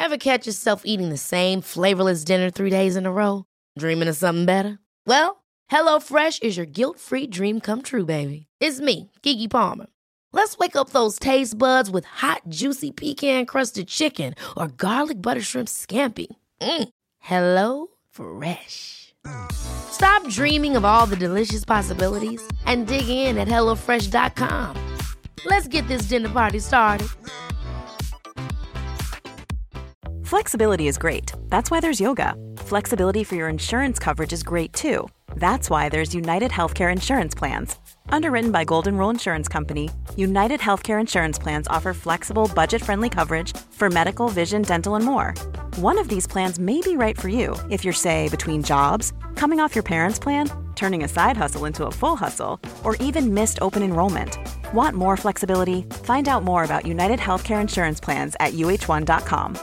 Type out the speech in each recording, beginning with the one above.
Ever catch yourself eating the same flavorless dinner 3 days in a row? Dreaming of something better? Well, HelloFresh is your guilt-free dream come true, baby. It's me, Keke Palmer. Let's wake up those taste buds with hot, juicy pecan-crusted chicken or garlic butter shrimp scampi. Hello Fresh. Stop dreaming of all the delicious possibilities and dig in at HelloFresh.com. Let's get this dinner party started. Flexibility is great. That's why there's yoga. Flexibility for your insurance coverage is great too. That's why there's United Healthcare Insurance Plans. Underwritten by Golden Rule Insurance Company, United Healthcare Insurance Plans offer flexible, budget-friendly coverage for medical, vision, dental, and more. One of these plans may be right for you if you're, say, between jobs, coming off your parents' plan, turning a side hustle into a full hustle, or even missed open enrollment. Want more flexibility? Find out more about United Healthcare Insurance Plans at uh1.com.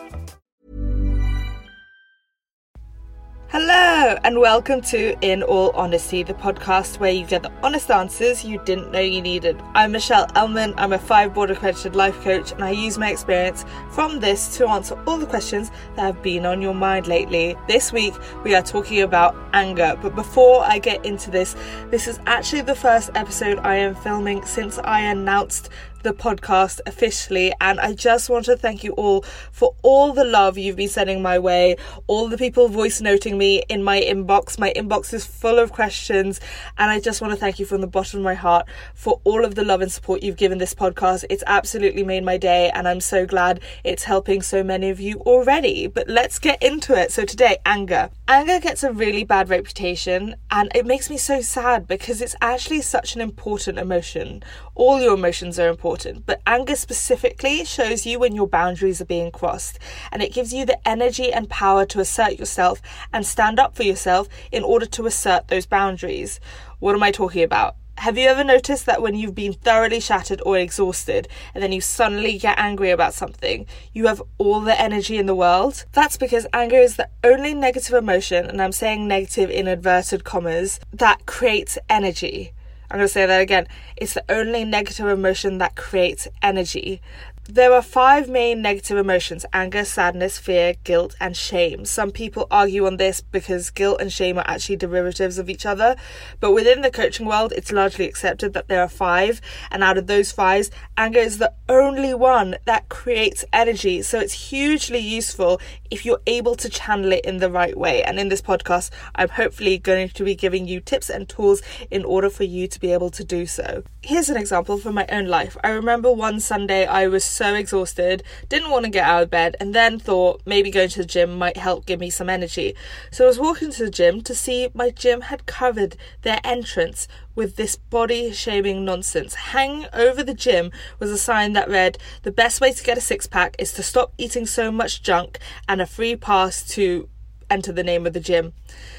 Hello and welcome to In All Honesty, the podcast where you get the honest answers you didn't know you needed. I'm Michelle Elman, I'm a 5-board accredited life coach, and I use my experience from this to answer all the questions that have been on your mind lately. This week we are talking about anger, but before I get into this is actually the first episode I am filming since I announced the podcast officially, and I just want to thank you all for all the love you've been sending my way, all the people voice noting me in my inbox. My inbox is full of questions, and I just want to thank you from the bottom of my heart for all of the love and support you've given this podcast. It's absolutely made my day, and I'm so glad it's helping so many of you already. But let's get into it. So today, anger. Anger gets a really bad reputation, and it makes me so sad because it's actually such an important emotion. All your emotions are important, but anger specifically shows you when your boundaries are being crossed, and it gives you the energy and power to assert yourself and stand up for yourself in order to assert those boundaries. What am I talking about? Have you ever noticed that when you've been thoroughly shattered or exhausted and then you suddenly get angry about something, you have all the energy in the world? That's because anger is the only negative emotion, and I'm saying negative in inverted commas, that creates energy. I'm going to say that again. It's the only negative emotion that creates energy. There are 5 main negative emotions: anger, sadness, fear, guilt, and shame. Some people argue on this because guilt and shame are actually derivatives of each other, but within the coaching world, it's largely accepted that there are 5, and out of those 5, anger is the only one that creates energy. So it's hugely useful if you're able to channel it in the right way. And in this podcast, I'm hopefully going to be giving you tips and tools in order for you to be able to do so. Here's an example from my own life. I remember one Sunday I was so exhausted, didn't want to get out of bed, and then thought maybe going to the gym might help give me some energy. So I was walking to the gym to see my gym had covered their entrance with this body shaming nonsense. Hanging over the gym was a sign that read, "The best way to get a six-pack is to stop eating so much junk, and a free pass to enter the name of the gym."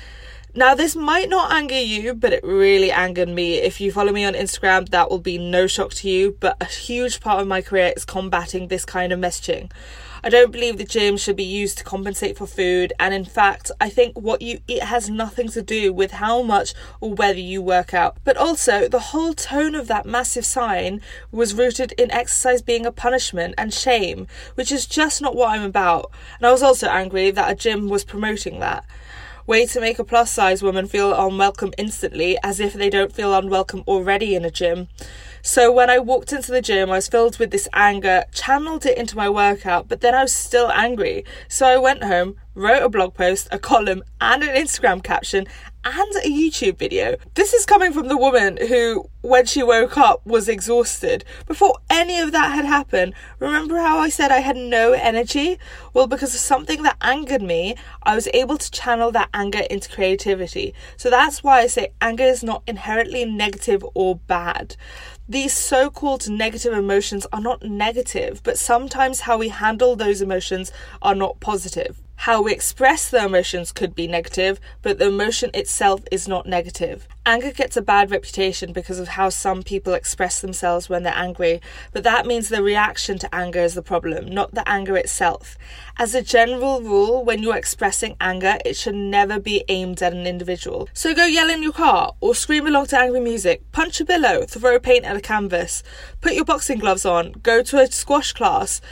Now, this might not anger you, but it really angered me. If you follow me on Instagram, that will be no shock to you, but a huge part of my career is combating this kind of messaging. I don't believe the gym should be used to compensate for food, and in fact, I think what you eat has nothing to do with how much or whether you work out. But also, the whole tone of that massive sign was rooted in exercise being a punishment and shame, which is just not what I'm about. And I was also angry that a gym was promoting that. Way to make a plus-size woman feel unwelcome instantly, as if they don't feel unwelcome already in a gym. So when I walked into the gym, I was filled with this anger, channeled it into my workout, but then I was still angry. So I went home, wrote a blog post, a column, and an Instagram caption, and a YouTube video. This is coming from the woman who, when she woke up, was exhausted. Before any of that had happened, remember how I said I had no energy? Well, because of something that angered me, I was able to channel that anger into creativity. So that's why I say anger is not inherently negative or bad. These so-called negative emotions are not negative, but sometimes how we handle those emotions are not positive. How we express the emotions could be negative, but the emotion itself is not negative. Anger gets a bad reputation because of how some people express themselves when they're angry, but that means the reaction to anger is the problem, not the anger itself. As a general rule, when you're expressing anger, it should never be aimed at an individual. So go yell in your car, or scream along to angry music, punch a pillow, throw paint at a canvas, put your boxing gloves on, go to a squash class.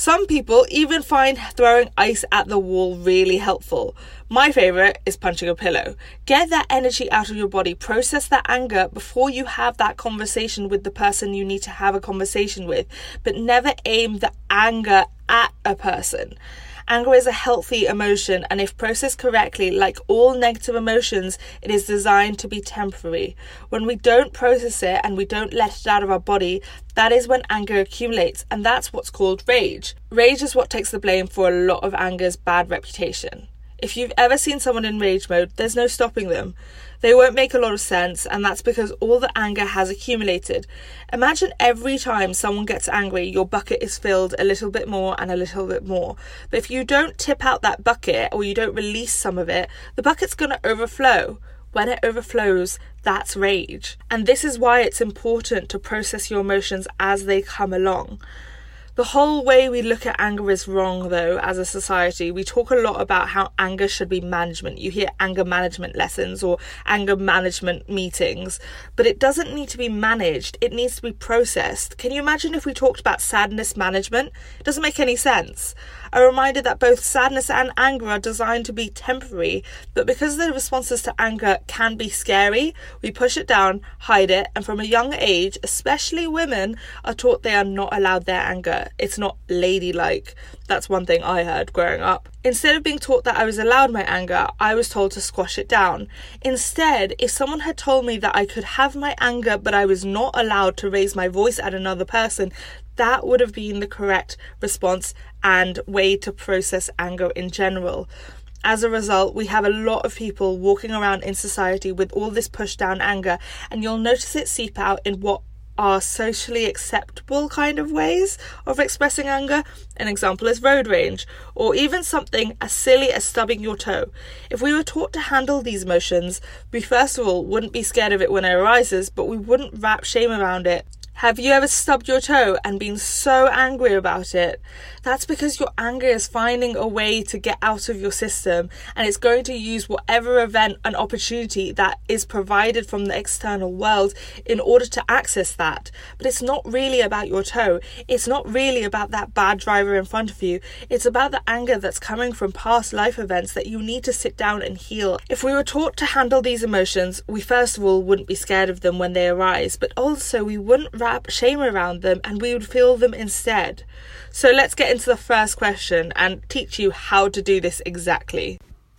Some people even find throwing ice at the wall really helpful. My favourite is punching a pillow. Get that energy out of your body, process that anger before you have that conversation with the person you need to have a conversation with, but never aim the anger at a person. Anger is a healthy emotion, and if processed correctly, like all negative emotions, it is designed to be temporary. When we don't process it and we don't let it out of our body, that is when anger accumulates, and that's what's called rage. Rage is what takes the blame for a lot of anger's bad reputation. If you've ever seen someone in rage mode, there's no stopping them. They won't make a lot of sense, and that's because all the anger has accumulated. Imagine every time someone gets angry, your bucket is filled a little bit more and a little bit more. But if you don't tip out that bucket, or you don't release some of it, the bucket's going to overflow. When it overflows, that's rage. And this is why it's important to process your emotions as they come along. The whole way we look at anger is wrong, though, as a society. We talk a lot about how anger should be management. You hear anger management lessons or anger management meetings, but it doesn't need to be managed. It needs to be processed. Can you imagine if we talked about sadness management? It doesn't make any sense. A reminder that both sadness and anger are designed to be temporary, but because the responses to anger can be scary, we push it down, hide it, and from a young age, especially women, are taught they are not allowed their anger. It's not ladylike. That's one thing I heard growing up. Instead of being taught that I was allowed my anger, I was told to squash it down. Instead, if someone had told me that I could have my anger, but I was not allowed to raise my voice at another person, that would have been the correct response and way to process anger in general. As a result, we have a lot of people walking around in society with all this pushed down anger, and you'll notice it seep out in what are socially acceptable kind of ways of expressing anger. An example is road rage, or even something as silly as stubbing your toe. If we were taught to handle these emotions, we first of all wouldn't be scared of it when it arises, but we wouldn't wrap shame around it. Have you ever stubbed your toe and been so angry about it? That's because your anger is finding a way to get out of your system, and it's going to use whatever event and opportunity that is provided from the external world in order to access that. But it's not really about your toe. It's not really about that bad driver in front of you. It's about the anger that's coming from past life events that you need to sit down and heal. If we were taught to handle these emotions, we first of all wouldn't be scared of them when they arise, but also we wouldn't wrap shame around them, and we would feel them instead. So let's get into the first question and teach you how to do this exactly.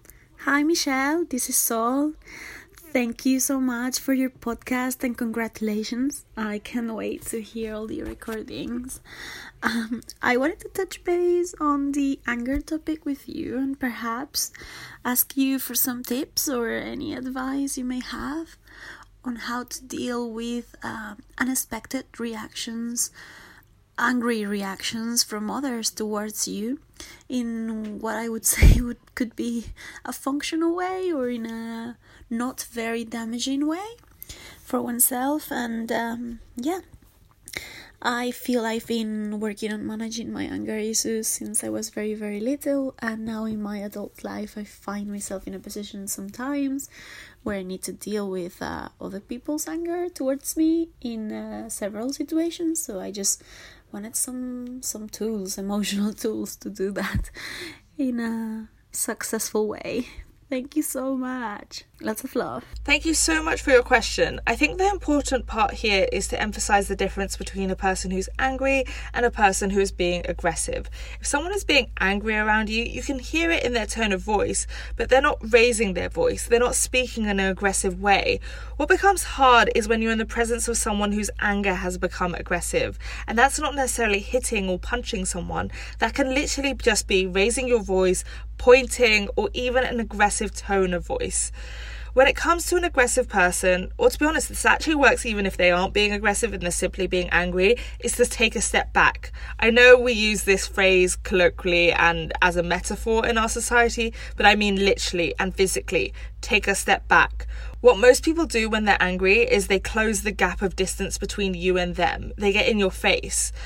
Hi Michelle, this is Sol. Thank you so much for your podcast and congratulations. I can't wait to hear all the recordings. I wanted to touch base on the anger topic with you and perhaps ask you for some tips or any advice you may have on how to deal with unexpected reactions, angry reactions from others towards you in what I would say could be a functional way or in a not very damaging way for oneself. And I feel I've been working on managing my anger issues since I was very, very little, and now in my adult life I find myself in a position sometimes where I need to deal with other people's anger towards me in several situations. So I just wanted some tools, emotional tools, to do that in a successful way. Thank you so much. Lots of love. Thank you so much for your question. I think the important part here is to emphasize the difference between a person who's angry and a person who is being aggressive. If someone is being angry around you, you can hear it in their tone of voice, but they're not raising their voice. They're not speaking in an aggressive way. What becomes hard is when you're in the presence of someone whose anger has become aggressive. And that's not necessarily hitting or punching someone. That can literally just be raising your voice, pointing, or even an aggressive tone of voice. When it comes to an aggressive person, or to be honest, this actually works even if they aren't being aggressive and they're simply being angry, is to take a step back. I know we use this phrase colloquially and as a metaphor in our society, but I mean literally and physically. Take a step back. What most people do when they're angry is they close the gap of distance between you and them. They get in your face.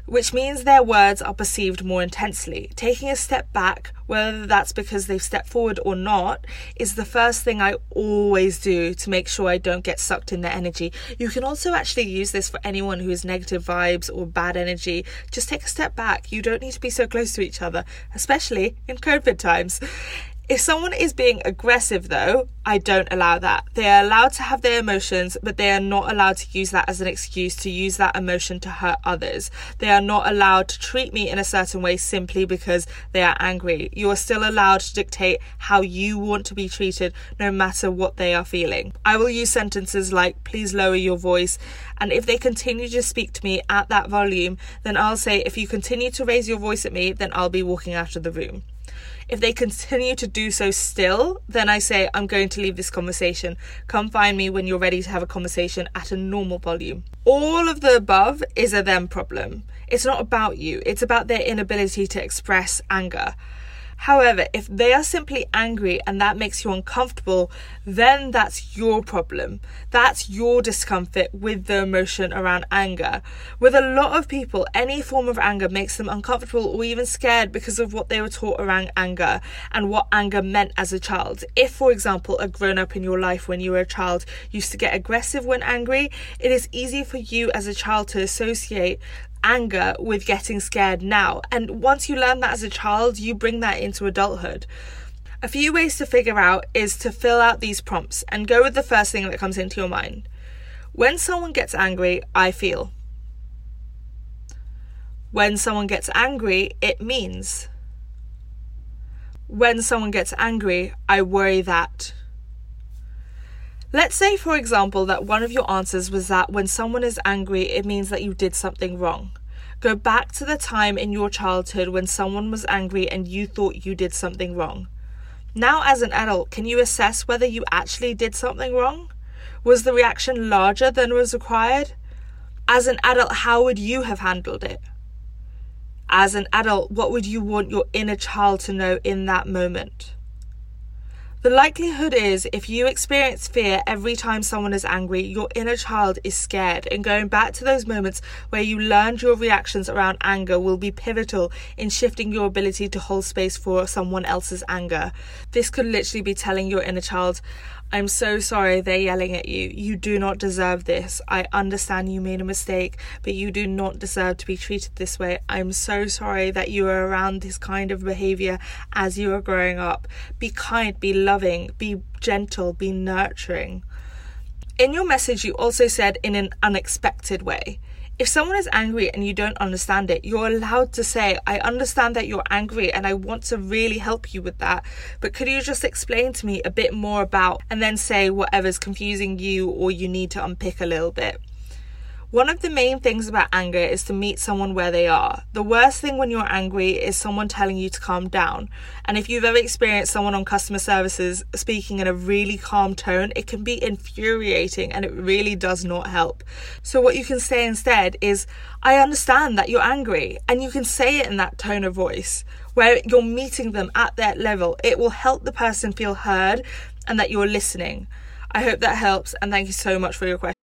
which means their words are perceived more intensely. Taking a step back, whether that's because they've stepped forward or not, is the first thing I always do to make sure I don't get sucked in their energy. You can also actually use this for anyone who has negative vibes or bad energy. Just take a step back. You don't need to be so close to each other, especially in COVID times. If someone is being aggressive though, I don't allow that. They are allowed to have their emotions, but they are not allowed to use that as an excuse to use that emotion to hurt others. They are not allowed to treat me in a certain way simply because they are angry. You are still allowed to dictate how you want to be treated no matter what they are feeling. I will use sentences like, please lower your voice. And if they continue to speak to me at that volume, then I'll say, if you continue to raise your voice at me, then I'll be walking out of the room. If they continue to do so still, then I say, I'm going to leave this conversation. Come find me when you're ready to have a conversation at a normal volume. All of the above is a them problem. It's not about you. It's about their inability to express anger. However, if they are simply angry and that makes you uncomfortable, then that's your problem. That's your discomfort with the emotion around anger. With a lot of people, any form of anger makes them uncomfortable or even scared because of what they were taught around anger and what anger meant as a child. If, for example, a grown-up in your life when you were a child used to get aggressive when angry, it is easy for you as a child to associate anger with getting scared now. And once you learn that as a child, you bring that into adulthood. A few ways to figure out is to fill out these prompts and go with the first thing that comes into your mind. When someone gets angry, I feel. When someone gets angry, it means. When someone gets angry, I worry that. Let's say, for example, that one of your answers was that when someone is angry, it means that you did something wrong. Go back to the time in your childhood when someone was angry and you thought you did something wrong. Now, as an adult, can you assess whether you actually did something wrong? Was the reaction larger than was required? As an adult, how would you have handled it? As an adult, what would you want your inner child to know in that moment? The likelihood is, if you experience fear every time someone is angry, your inner child is scared, and going back to those moments where you learned your reactions around anger will be pivotal in shifting your ability to hold space for someone else's anger. This could literally be telling your inner child, I'm so sorry they're yelling at you. You do not deserve this. I understand you made a mistake, but you do not deserve to be treated this way. I'm so sorry that you are around this kind of behavior as you are growing up. Be kind, be loving, be gentle, be nurturing. In your message, you also said in an unexpected way. If someone is angry and you don't understand it, you're allowed to say, I understand that you're angry and I want to really help you with that, but could you just explain to me a bit more about, and then say whatever's confusing you or you need to unpick a little bit. One of the main things about anger is to meet someone where they are. The worst thing when you're angry is someone telling you to calm down. And if you've ever experienced someone on customer services speaking in a really calm tone, it can be infuriating and it really does not help. So what you can say instead is, I understand that you're angry, and you can say it in that tone of voice where you're meeting them at that level. It will help the person feel heard and that you're listening. I hope that helps, and thank you so much for your question.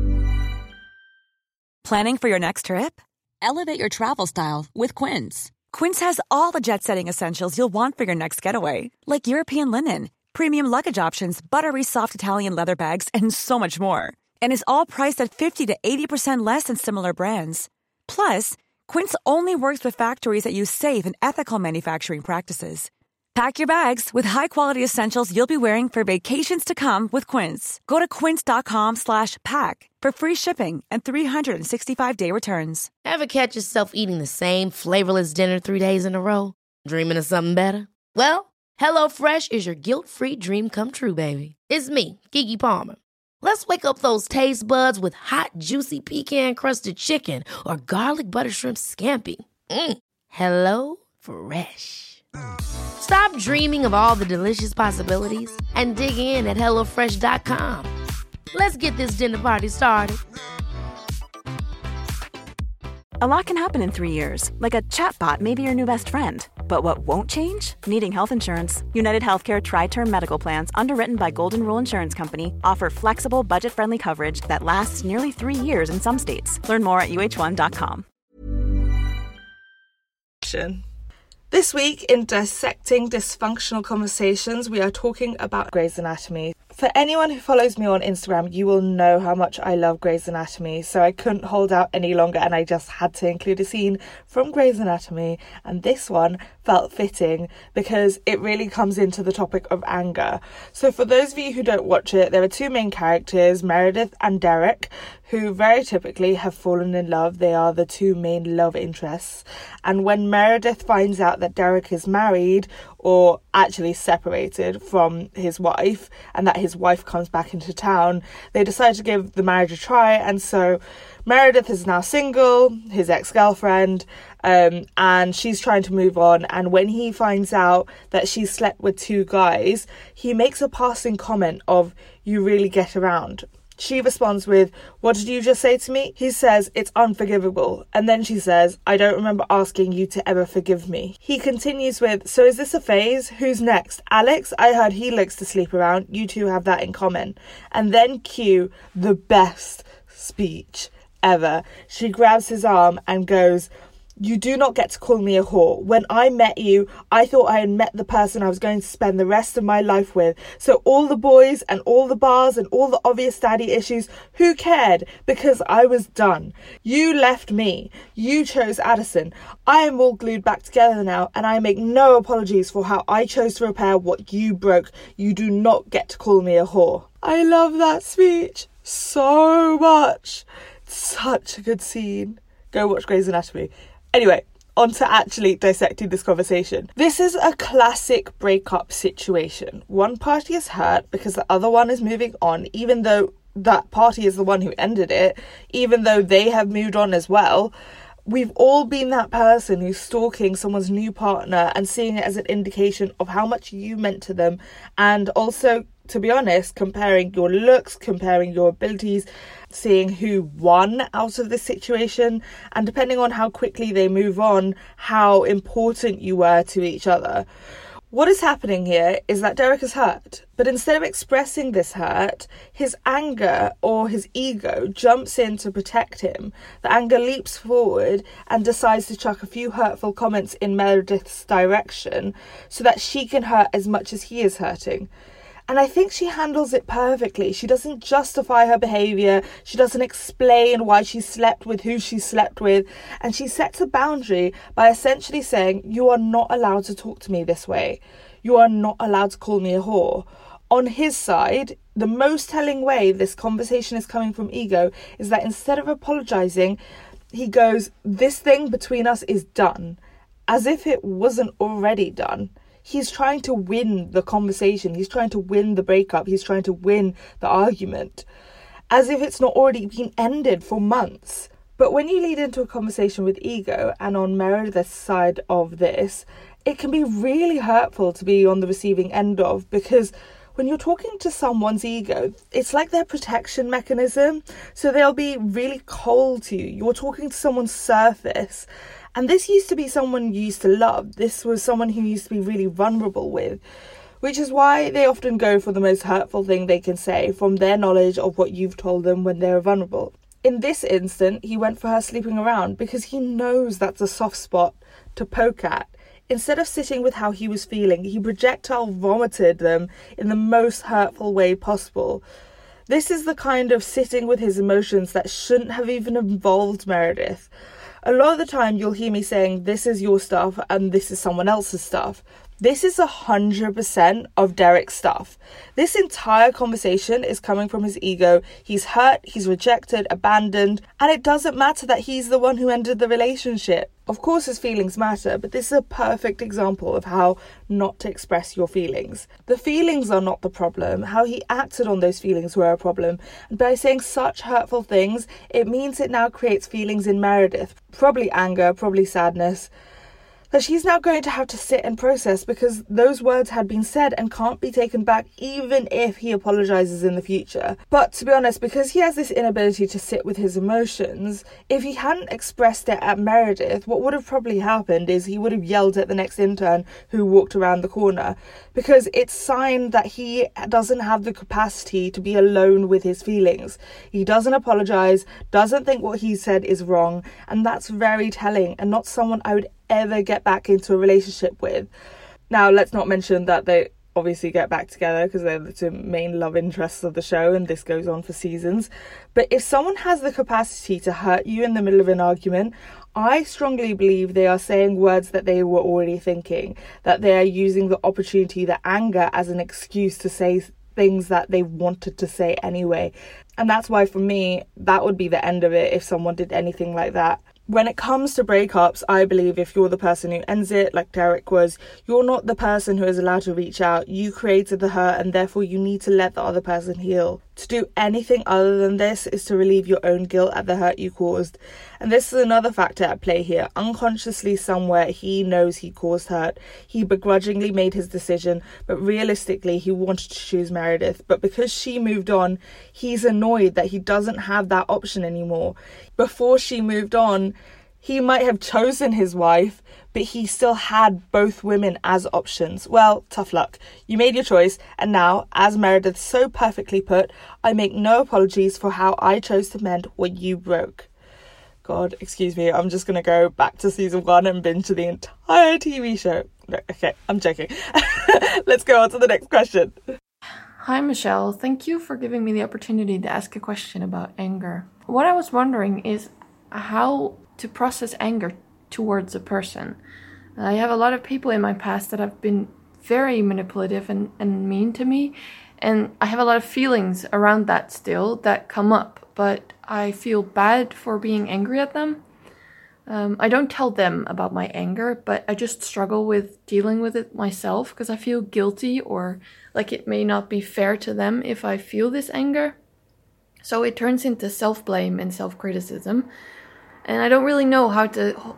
Planning for your next trip? Elevate your travel style with Quince. Quince has all the jet-setting essentials you'll want for your next getaway, like European linen, premium luggage options, buttery soft Italian leather bags, and so much more. And is all priced at 50 to 80% less than similar brands. Plus, Quince only works with factories that use safe and ethical manufacturing practices. Pack your bags with high-quality essentials you'll be wearing for vacations to come with Quince. Go to quince.com/pack for free shipping and 365-day returns. Ever catch yourself eating the same flavorless dinner 3 days in a row? Dreaming of something better? Well, HelloFresh is your guilt-free dream come true, baby. It's me, Keke Palmer. Let's wake up those taste buds with hot, juicy pecan-crusted chicken or garlic butter shrimp scampi. HelloFresh. Stop dreaming of all the delicious possibilities and dig in at HelloFresh.com. Let's get this dinner party started. A lot can happen in 3 years, like a chatbot may be your new best friend. But what won't change? Needing health insurance. United Healthcare Tri-Term Medical Plans, underwritten by Golden Rule Insurance Company, offer flexible, budget-friendly coverage that lasts nearly 3 years in some states. Learn more at UH1.com. conversation. This week in Dissecting Dysfunctional Conversations, we are talking about Grey's Anatomy. For anyone who follows me on Instagram, you will know how much I love Grey's Anatomy, so I couldn't hold out any longer and I just had to include a scene from Grey's Anatomy, and this one felt fitting because it really comes into the topic of anger. So for those of you who don't watch it, there are two main characters, Meredith and Derek, who very typically have fallen in love. They are the two main love interests, and when Meredith finds out that Derek is married, or actually separated from his wife, and that his wife comes back into town, they decide to give the marriage a try. And so Meredith is now single, his ex-girlfriend, and she's trying to move on. And when he finds out that she's slept with two guys, he makes a passing comment of, "You really get around." She responds with, "What did you just say to me?" He says, "It's unforgivable." And then she says, "I don't remember asking you to ever forgive me." He continues with, "So is this a phase? Who's next? Alex? I heard he likes to sleep around. You two have that in common." And then cue the best speech ever. She grabs his arm and goes, "You do not get to call me a whore. When I met you, I thought I had met the person I was going to spend the rest of my life with. So all the boys and all the bars and all the obvious daddy issues, who cared? Because I was done. You left me. You chose Addison. I am all glued back together now, and I make no apologies for how I chose to repair what you broke. You do not get to call me a whore." I love that speech so much. Such a good scene. Go watch Grey's Anatomy. Anyway, on to actually dissecting this conversation. This is a classic breakup situation. One party is hurt because the other one is moving on, even though that party is the one who ended it, even though they have moved on as well. We've all been that person who's stalking someone's new partner and seeing it as an indication of how much you meant to them, and also, to be honest, comparing your looks, comparing your abilities, seeing who won out of this situation, and depending on how quickly they move on, how important you were to each other. What is happening here is that Derek is hurt, but instead of expressing this hurt, his anger or his ego jumps in to protect him. The anger leaps forward and decides to chuck a few hurtful comments in Meredith's direction so that she can hurt as much as he is hurting. And I think she handles it perfectly. She doesn't justify her behaviour. She doesn't explain why she slept with who she slept with. And she sets a boundary by essentially saying, "You are not allowed to talk to me this way. You are not allowed to call me a whore." On his side, the most telling way this conversation is coming from ego is that instead of apologising, he goes, "This thing between us is done," as if it wasn't already done. He's trying to win the conversation. He's trying to win the breakup. He's trying to win the argument, as if it's not already been ended for months. But when you lead into a conversation with ego, and on Meredith's side of this, it can be really hurtful to be on the receiving end of, because when you're talking to someone's ego, it's like their protection mechanism. So they'll be really cold to you. You're talking to someone's surface. And this used to be someone you used to love. This was someone who used to be really vulnerable with, which is why they often go for the most hurtful thing they can say from their knowledge of what you've told them when they're vulnerable. In this instant, he went for her sleeping around because he knows that's a soft spot to poke at. Instead of sitting with how he was feeling, he projectile vomited them in the most hurtful way possible. This is the kind of sitting with his emotions that shouldn't have even involved Meredith. A lot of the time you'll hear me saying, this is your stuff and this is someone else's stuff. This is 100% of Derek's stuff. This entire conversation is coming from his ego. He's hurt, he's rejected, abandoned, and it doesn't matter that he's the one who ended the relationship. Of course his feelings matter, but this is a perfect example of how not to express your feelings. The feelings are not the problem. How he acted on those feelings were a problem. And by saying such hurtful things, it means it now creates feelings in Meredith. Probably anger, probably sadness, that she's now going to have to sit and process because those words had been said and can't be taken back even if he apologises in the future. But to be honest, because he has this inability to sit with his emotions, if he hadn't expressed it at Meredith, what would have probably happened is he would have yelled at the next intern who walked around the corner, because it's a sign that he doesn't have the capacity to be alone with his feelings. He doesn't apologise, doesn't think what he said is wrong, and that's very telling and not someone I would ever get back into a relationship with. Now, let's not mention that they obviously get back together because they're the two main love interests of the show, and this goes on for seasons. But if someone has the capacity to hurt you in the middle of an argument, I strongly believe they are saying words that they were already thinking, that they are using the opportunity, the anger, as an excuse to say things that they wanted to say anyway. And that's why, for me, that would be the end of it if someone did anything like that. When it comes to breakups, I believe if you're the person who ends it, like Derek was, you're not the person who is allowed to reach out. You created the hurt, and therefore you need to let the other person heal. To do anything other than this is to relieve your own guilt at the hurt you caused. And this is another factor at play here. Unconsciously somewhere, he knows he caused hurt. He begrudgingly made his decision, but realistically he wanted to choose Meredith. But because she moved on, he's annoyed that he doesn't have that option anymore. Before she moved on, he might have chosen his wife, but he still had both women as options. Well, tough luck. You made your choice, and now, as Meredith so perfectly put, I make no apologies for how I chose to mend what you broke. God, excuse me, I'm just going to go back to season 1 and binge the entire TV show. No, okay, I'm joking. Let's go on to the next question. Hi Michelle, thank you for giving me the opportunity to ask a question about anger. What I was wondering is how to process anger towards a person. I have a lot of people in my past that have been very manipulative and mean to me, and I have a lot of feelings around that still that come up, but I feel bad for being angry at them. I don't tell them about my anger, but I just struggle with dealing with it myself because I feel guilty, or like it may not be fair to them if I feel this anger. So it turns into self-blame and self-criticism. And I don't really know how to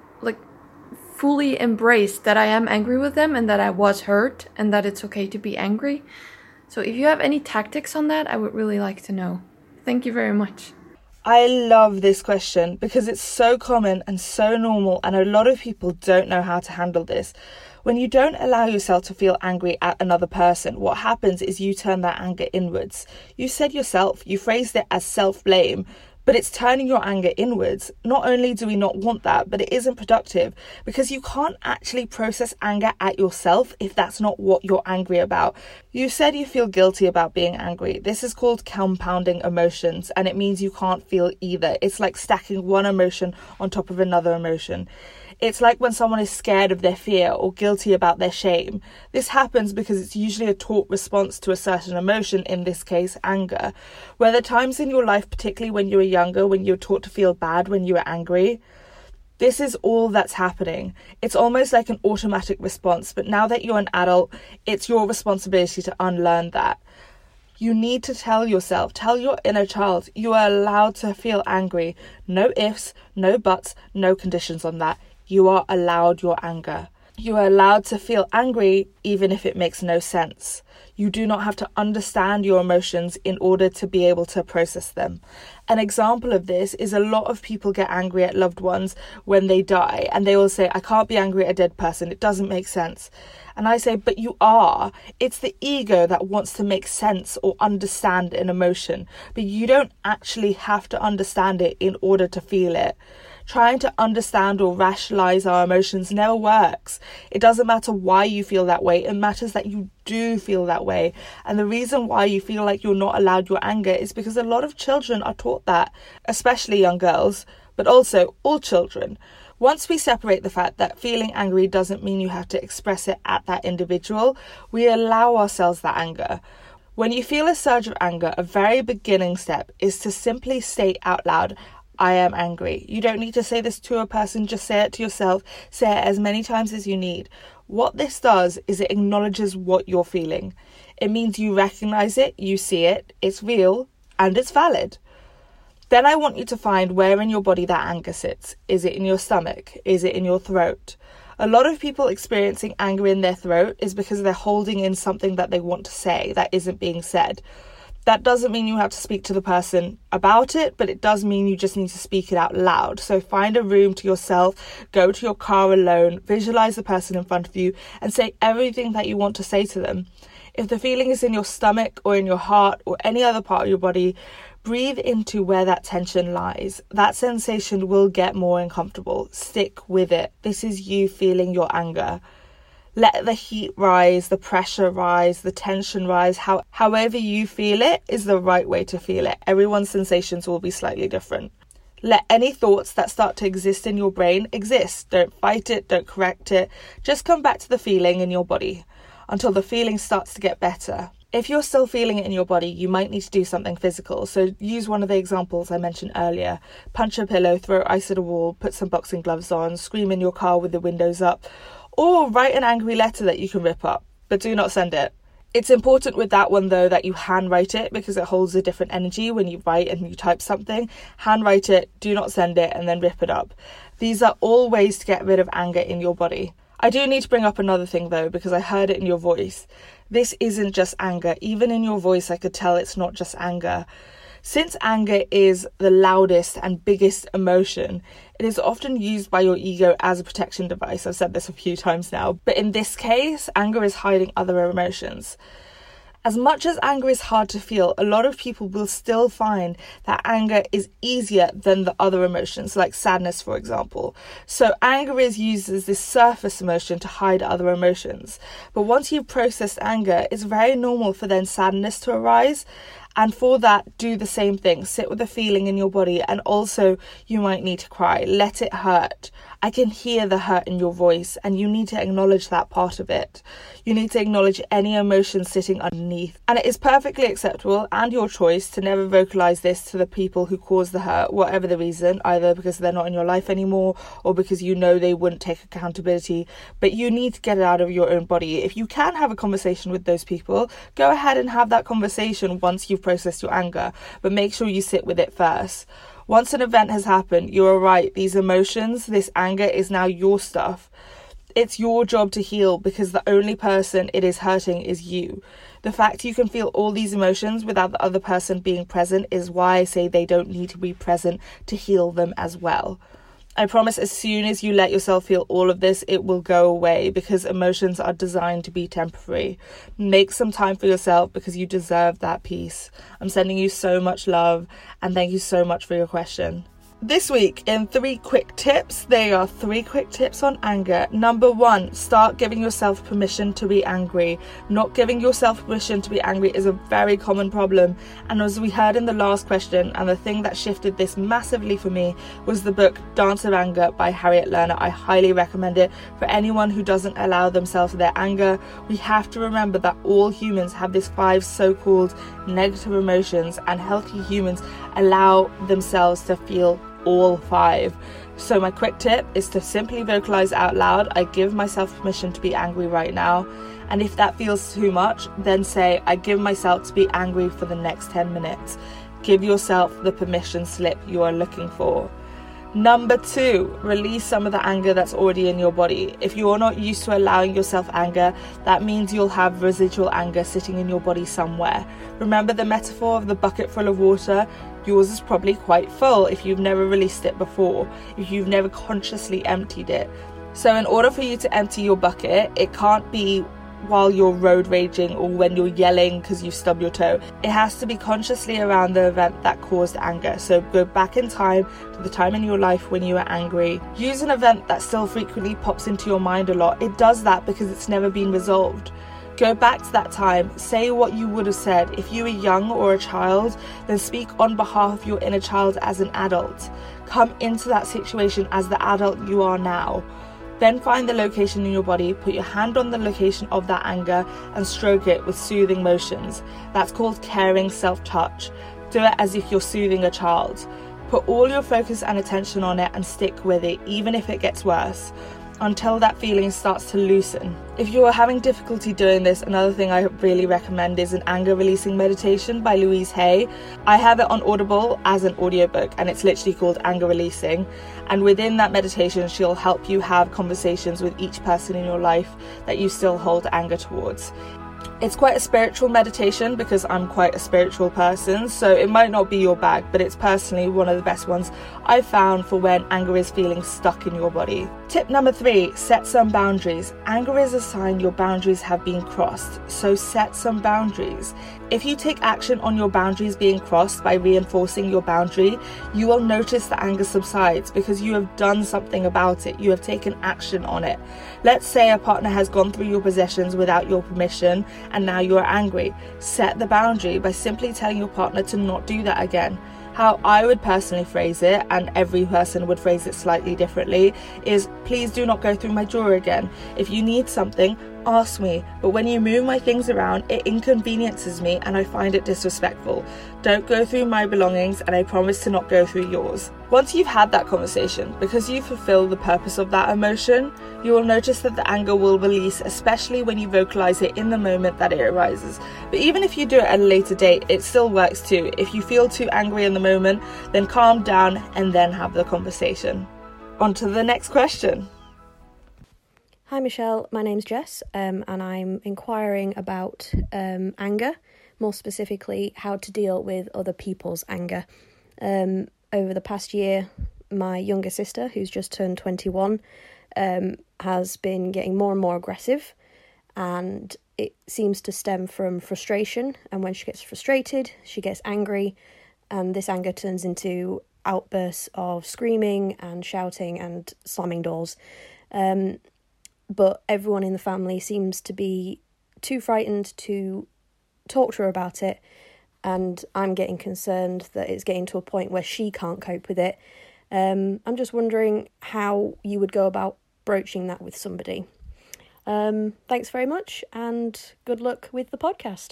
fully embrace that I am angry with them and that I was hurt and that it's okay to be angry. So if you have any tactics on that, I would really like to know. Thank you very much. I love this question because it's so common and so normal, and a lot of people don't know how to handle this. When you don't allow yourself to feel angry at another person, what happens is you turn that anger inwards. You said yourself, you phrased it as self-blame, but it's turning your anger inwards. Not only do we not want that, but it isn't productive because you can't actually process anger at yourself if that's not what you're angry about. You said you feel guilty about being angry. This is called compounding emotions, and it means you can't feel either. It's like stacking one emotion on top of another emotion. It's like when someone is scared of their fear or guilty about their shame. This happens because it's usually a taught response to a certain emotion, in this case, anger. Were there times in your life, particularly when you were younger, when you were taught to feel bad when you were angry? This is all that's happening. It's almost like an automatic response, but now that you're an adult, it's your responsibility to unlearn that. You need to tell yourself, tell your inner child, you are allowed to feel angry. No ifs, no buts, no conditions on that. You are allowed your anger. You are allowed to feel angry even if it makes no sense. You do not have to understand your emotions in order to be able to process them. An example of this is a lot of people get angry at loved ones when they die, and they all say, I can't be angry at a dead person. It doesn't make sense. And I say, but you are. It's the ego that wants to make sense or understand an emotion, but you don't actually have to understand it in order to feel it. Trying to understand or rationalize our emotions never works. It doesn't matter why you feel that way. It matters that you do feel that way. And the reason why you feel like you're not allowed your anger is because a lot of children are taught that, especially young girls, but also all children. Once we separate the fact that feeling angry doesn't mean you have to express it at that individual, we allow ourselves that anger. When you feel a surge of anger, a very beginning step is to simply state out loud, I am angry. You don't need to say this to a person, just say it to yourself. Say it as many times as you need. What this does is it acknowledges what you're feeling. It means you recognize it, you see it, it's real, and it's valid. Then I want you to find where in your body that anger sits. Is it in your stomach? Is it in your throat? A lot of people experiencing anger in their throat is because they're holding in something that they want to say that isn't being said. That doesn't mean you have to speak to the person about it, but it does mean you just need to speak it out loud. So find a room to yourself, go to your car alone, visualize the person in front of you, and say everything that you want to say to them. If the feeling is in your stomach or in your heart or any other part of your body, Breathe into where that tension lies. That sensation will get more uncomfortable. Stick with it. This is you feeling your anger. Let the heat rise, the pressure rise, the tension rise. However you feel it is the right way to feel it. Everyone's sensations will be slightly different. Let any thoughts that start to exist in your brain exist. Don't fight it, don't correct it. Just come back to the feeling in your body until the feeling starts to get better. If you're still feeling it in your body, you might need to do something physical. So use one of the examples I mentioned earlier. Punch a pillow, throw ice at a wall, put some boxing gloves on, scream in your car with the windows up, or write an angry letter that you can rip up, but do not send it. It's important with that one, though, that you handwrite it because it holds a different energy when you write and you type something. Handwrite it, do not send it, and then rip it up. These are all ways to get rid of anger in your body. I do need to bring up another thing, though, because I heard it in your voice. This isn't just anger. Even in your voice, I could tell it's not just anger. Since anger is the loudest and biggest emotion, it is often used by your ego as a protection device. I've said this a few times now, but in this case, anger is hiding other emotions. As much as anger is hard to feel, a lot of people will still find that anger is easier than the other emotions, like sadness, for example. So anger is used as this surface emotion to hide other emotions. But once you've processed anger, it's very normal for then sadness to arise. And for that, do the same thing. Sit with the feeling in your body, and also you might need to cry. Let it hurt. I can hear the hurt in your voice, and you need to acknowledge that part of it. You need to acknowledge any emotion sitting underneath. And it is perfectly acceptable and your choice to never vocalize this to the people who caused the hurt, whatever the reason, either because they're not in your life anymore or because you know they wouldn't take accountability. But you need to get it out of your own body. If you can have a conversation with those people, go ahead and have that conversation once you've processed your anger, but make sure you sit with it first. Once an event has happened, you are right. These emotions, this anger is now your stuff. It's your job to heal because the only person it is hurting is you. The fact you can feel all these emotions without the other person being present is why I say they don't need to be present to heal them as well. I promise as soon as you let yourself feel all of this, it will go away because emotions are designed to be temporary. Make some time for yourself because you deserve that peace. I'm sending you so much love and thank you so much for your question. This week in 3 quick tips, there are 3 quick tips on anger. Number 1, start giving yourself permission to be angry. Not giving yourself permission to be angry is a very common problem. And as we heard in the last question, and the thing that shifted this massively for me was the book Dance of Anger by Harriet Lerner. I highly recommend it for anyone who doesn't allow themselves their anger. We have to remember that all humans have these 5 so-called negative emotions, and healthy humans allow themselves to feel all 5. So my quick tip is to simply vocalize out loud, I give myself permission to be angry right now. And if that feels too much, then say, I give myself to be angry for the next 10 minutes. Give yourself the permission slip you are looking for. Number 2, release some of the anger that's already in your body. If you're not used to allowing yourself anger, that means you'll have residual anger sitting in your body somewhere. Remember the metaphor of the bucket full of water? Yours is probably quite full if you've never released it before, if you've never consciously emptied it. So in order for you to empty your bucket, it can't be while you're road raging or when you're yelling because you've stubbed your toe. It has to be consciously around the event that caused anger. So go back in time to the time in your life when you were angry. Use an event that still frequently pops into your mind a lot. It does that because it's never been resolved. Go back to that time, say what you would have said. If you were young or a child, then speak on behalf of your inner child as an adult. Come into that situation as the adult you are now. Then find the location in your body, put your hand on the location of that anger and stroke it with soothing motions. That's called caring self-touch. Do it as if you're soothing a child. Put all your focus and attention on it and stick with it, even if it gets worse, until that feeling starts to loosen. If you are having difficulty doing this, another thing I really recommend is an anger releasing meditation by Louise Hay. I have it on Audible as an audiobook and it's literally called Anger Releasing. And within that meditation, she'll help you have conversations with each person in your life that you still hold anger towards. It's quite a spiritual meditation because I'm quite a spiritual person, so it might not be your bag, but it's personally one of the best ones I've found for when anger is feeling stuck in your body. Tip number 3, set some boundaries. Anger is a sign your boundaries have been crossed, so set some boundaries. If you take action on your boundaries being crossed by reinforcing your boundary, you will notice the anger subsides because you have done something about it. You have taken action on it. Let's say a partner has gone through your possessions without your permission and now you're angry. Set the boundary by simply telling your partner to not do that again. How I would personally phrase it, and every person would phrase it slightly differently, is please do not go through my drawer again. If you need something, ask me, but when you move my things around, it inconveniences me and I find it disrespectful. Don't go through my belongings and I promise to not go through yours. Once you've had that conversation, because you fulfill the purpose of that emotion, you will notice that the anger will release, especially when you vocalize it in the moment that it arises. But even if you do it at a later date, it still works too. If you feel too angry in the moment, then calm down and then have the conversation. On to the next question. Hi Michelle, my name's Jess and I'm inquiring about anger, more specifically how to deal with other people's anger. Over the past year, my younger sister, who's just turned 21, has been getting more and more aggressive, and it seems to stem from frustration, and when she gets frustrated, she gets angry, and this anger turns into outbursts of screaming and shouting and slamming doors. But everyone in the family seems to be too frightened to talk to her about it, and I'm getting concerned that it's getting to a point where she can't cope with it. I'm just wondering how you would go about broaching that with somebody. Thanks very much, and good luck with the podcast.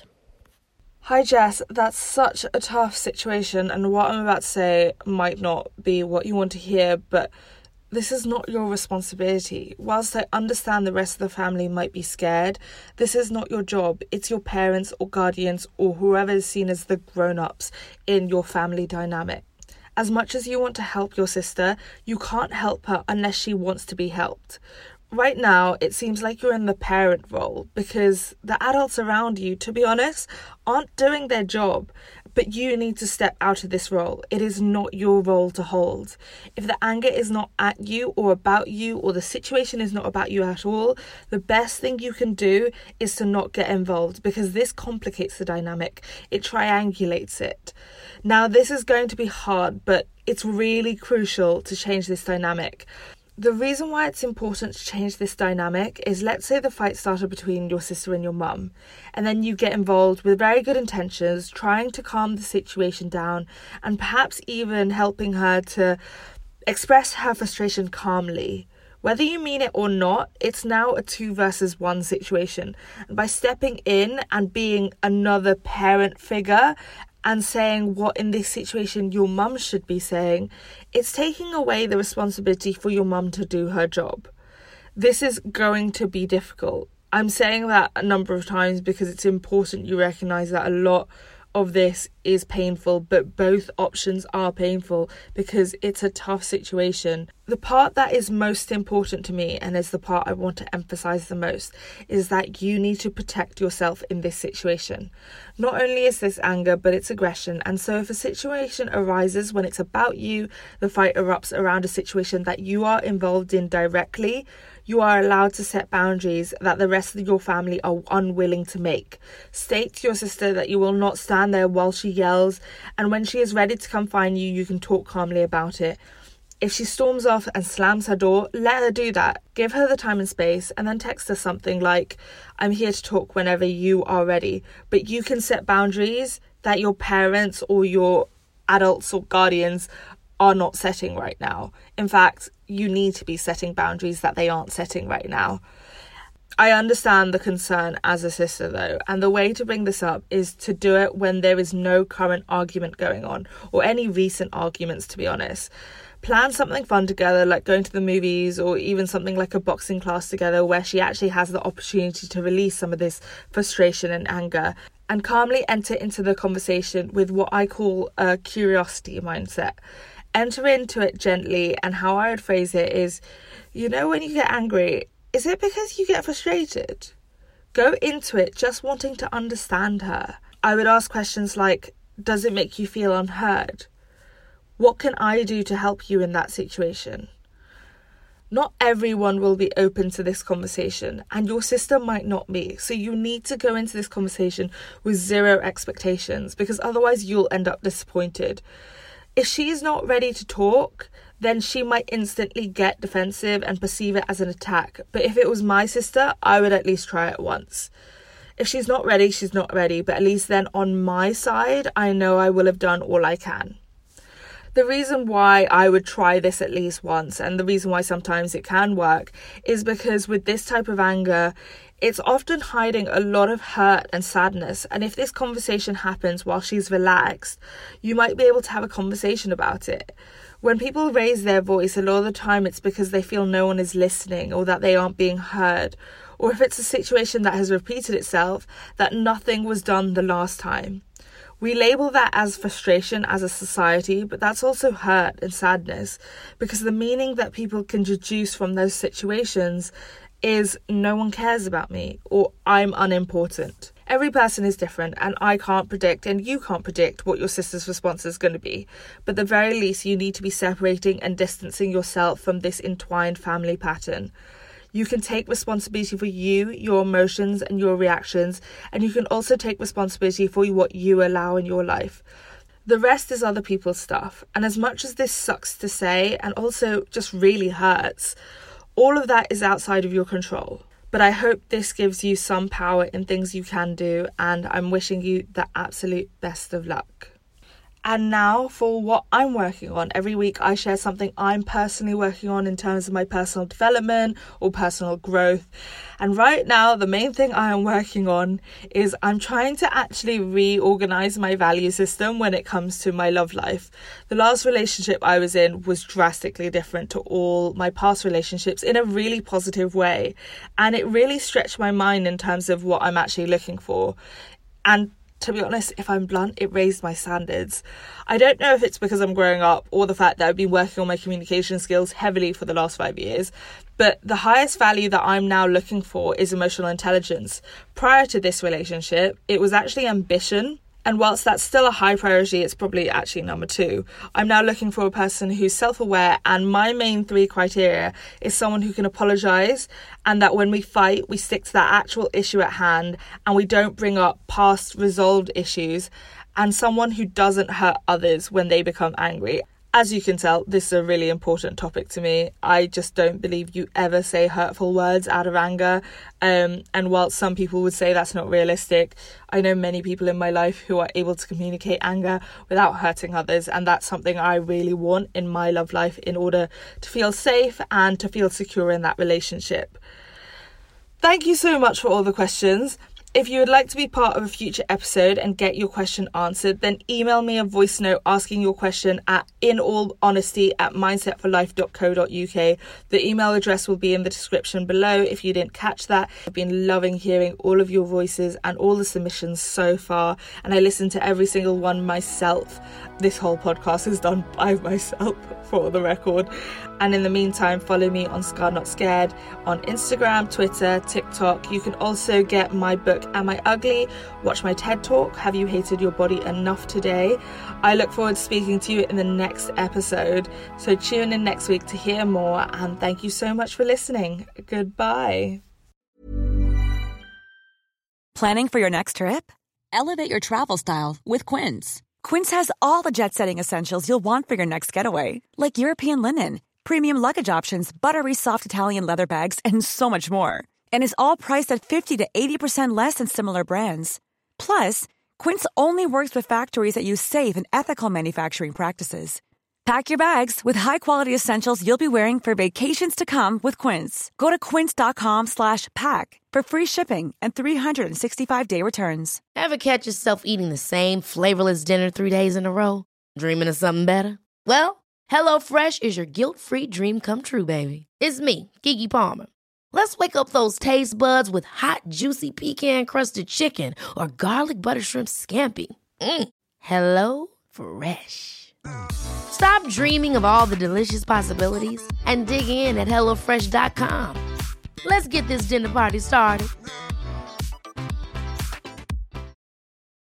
Hi Jess, that's such a tough situation, and what I'm about to say might not be what you want to hear, but this is not your responsibility. Whilst I understand the rest of the family might be scared, this is not your job. It's your parents or guardians or whoever is seen as the grown-ups in your family dynamic. As much as you want to help your sister, you can't help her unless she wants to be helped. Right now, it seems like you're in the parent role because the adults around you, to be honest, aren't doing their job. But you need to step out of this role. It is not your role to hold. If the anger is not at you or about you, or the situation is not about you at all, the best thing you can do is to not get involved, because this complicates the dynamic. It triangulates it. Now, this is going to be hard, but it's really crucial to change this dynamic. The reason why it's important to change this dynamic is, let's say the fight started between your sister and your mum, and then you get involved with very good intentions, trying to calm the situation down, and perhaps even helping her to express her frustration calmly. Whether you mean it or not, it's now a 2 versus 1 situation. And by stepping in and being another parent figure and saying what in this situation your mum should be saying, it's taking away the responsibility for your mum to do her job. This is going to be difficult. I'm saying that a number of times because it's important you recognise that a lot of this is painful, but both options are painful because it's a tough situation. The part that is most important to me, and is the part I want to emphasise the most, is that you need to protect yourself in this situation. Not only is this anger, but it's aggression, and so if a situation arises when it's about you, the fight erupts around a situation that you are involved in directly, you are allowed to set boundaries that the rest of your family are unwilling to make. State to your sister that you will not stand there while she yells, and when she is ready to come find you, you can talk calmly about it. If she storms off and slams her door, let her do that. Give her the time and space, and then text her something like, "I'm here to talk whenever you are ready." But you can set boundaries that your parents or your adults or guardians are not setting right now. In fact, you need to be setting boundaries that they aren't setting right now. I understand the concern as a sister though, and the way to bring this up is to do it when there is no current argument going on, or any recent arguments, to be honest. Plan something fun together, like going to the movies, or even something like a boxing class together where she actually has the opportunity to release some of this frustration and anger, and calmly enter into the conversation with what I call a curiosity mindset. Enter into it gently, and how I would phrase it is, you know, when you get angry, is it because you get frustrated? Go into it just wanting to understand her. I would ask questions like, does it make you feel unheard? What can I do to help you in that situation? Not everyone will be open to this conversation, and your sister might not be. So you need to go into this conversation with zero expectations, because otherwise you'll end up disappointed. If she's not ready to talk, then she might instantly get defensive and perceive it as an attack. But if it was my sister, I would at least try it once. If she's not ready, she's not ready. But at least then on my side, I know I will have done all I can. The reason why I would try this at least once, and the reason why sometimes it can work, is because with this type of anger, it's often hiding a lot of hurt and sadness. And if this conversation happens while she's relaxed, you might be able to have a conversation about it. When people raise their voice, a lot of the time it's because they feel no one is listening or that they aren't being heard. Or if it's a situation that has repeated itself, that nothing was done the last time. We label that as frustration as a society, but that's also hurt and sadness, because the meaning that people can deduce from those situations is no one cares about me or I'm unimportant. Every person is different, and I can't predict and you can't predict what your sister's response is going to be. But at the very least, you need to be separating and distancing yourself from this entwined family pattern. You can take responsibility for you, your emotions and your reactions, and you can also take responsibility for what you allow in your life. The rest is other people's stuff. And as much as this sucks to say and also just really hurts, all of that is outside of your control. But I hope this gives you some power in things you can do, and I'm wishing you the absolute best of luck. And now for what I'm working on. Every week I share something I'm personally working on in terms of my personal development or personal growth. And right now, the main thing I am working on is I'm trying to actually reorganize my value system when it comes to my love life. The last relationship I was in was drastically different to all my past relationships in a really positive way. And it really stretched my mind in terms of what I'm actually looking for. And to be honest, if I'm blunt, it raised my standards. I don't know if it's because I'm growing up or the fact that I've been working on my communication skills heavily for the last 5 years, but the highest value that I'm now looking for is emotional intelligence. Prior to this relationship, it was actually ambition. And whilst that's still a high priority, it's probably actually number 2. I'm now looking for a person who's self-aware, and my main 3 criteria is someone who can apologise, and that when we fight, we stick to that actual issue at hand and we don't bring up past resolved issues, and someone who doesn't hurt others when they become angry. As you can tell, this is a really important topic to me. I just don't believe you ever say hurtful words out of anger. And while some people would say that's not realistic, I know many people in my life who are able to communicate anger without hurting others. And that's something I really want in my love life in order to feel safe and to feel secure in that relationship. Thank you so much for all the questions. If you would like to be part of a future episode and get your question answered, then email me a voice note asking your question at inallhonesty@mindsetforlife.co.uk. The email address will be in the description below if you didn't catch that. I've been loving hearing all of your voices and all the submissions so far, and I listen to every single one myself. This whole podcast is done by myself, for the record. And in the meantime, follow me on Scarred Not Scared on Instagram, Twitter, TikTok. You can also get my book, Am I Ugly? Watch my TED Talk, Have You Hated Your Body Enough Today? I look forward to speaking to you in the next episode. So tune in next week to hear more, and thank you so much for listening. Goodbye. Planning for your next trip? Elevate your travel style with Quince. Quince has all the jet-setting essentials you'll want for your next getaway, like European linen, premium luggage options, buttery soft Italian leather bags, and so much more. And is all priced at 50 to 80% less than similar brands. Plus, Quince only works with factories that use safe and ethical manufacturing practices. Pack your bags with high-quality essentials you'll be wearing for vacations to come with Quince. Go to quince.com/pack for free shipping and 365-day returns. Ever catch yourself eating the same flavorless dinner 3 days in a row? Dreaming of something better? Well, HelloFresh is your guilt-free dream come true, baby. It's me, Keke Palmer. Let's wake up those taste buds with hot, juicy pecan-crusted chicken or garlic butter shrimp scampi. HelloFresh. Stop dreaming of all the delicious possibilities and dig in at HelloFresh.com. Let's get this dinner party started.